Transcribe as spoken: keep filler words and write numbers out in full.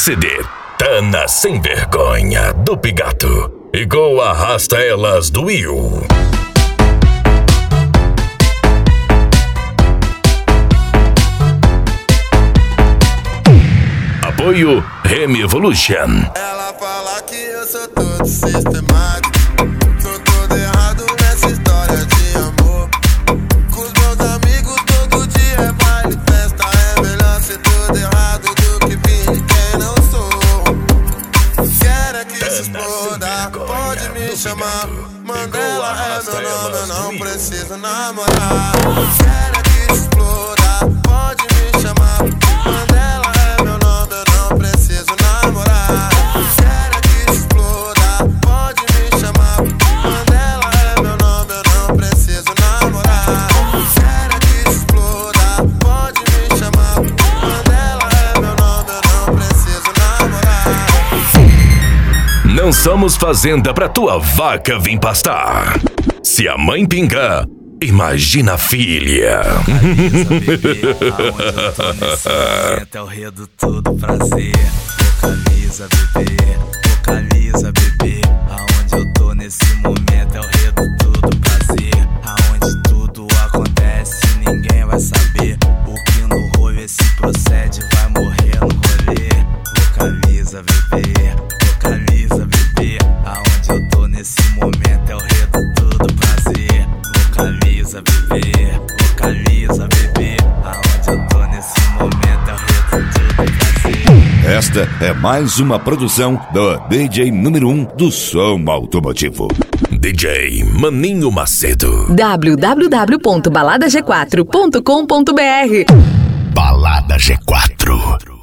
C D Tana Sem Vergonha do Pigato e com Arrasta Elas do Will. Apoio Remy Evolution. Ela fala que eu sou todo sistemático, sou todo errado nessa história de amor. Com os meus amigos todo dia é baile, festa, é melhor ser todo errado do que fingir quem não sou. Quero é que se exploda, pode me chamar, Mandela é meu nome, eu não preciso namorar. Quero é que se exploda, pode me chamar, Mandela é meu nome, eu não preciso namorar. Quero que exploda, pode me chamar, Mandela é meu nome, eu não preciso namorar. Quero que exploda, pode me chamar, Mandela é meu nome, eu não preciso namorar. Não somos fazenda pra tua vaca vir pastar. Se a mãe pingar, imagina a filha. É o redutor do prazer. Ô camisa, bebê, ô camisa, bebê. Aonde eu tô nesse momento é o redutor do prazer. Aonde tudo acontece, ninguém vai saber. O que no rolê se procede vai morrer no rolê. Ô camisa, bebê, ô camisa, bebê. Aonde eu tô nesse momento é o redutor do prazer. Ô camisa, bebê, ô camisa, bebê. Aonde eu tô nesse momento é o redutor do prazer. Esta é mais uma produção do D J número um do som automotivo. D J Maninho Macedo. w w w ponto balada g quatro ponto com ponto b r Balada G quatro.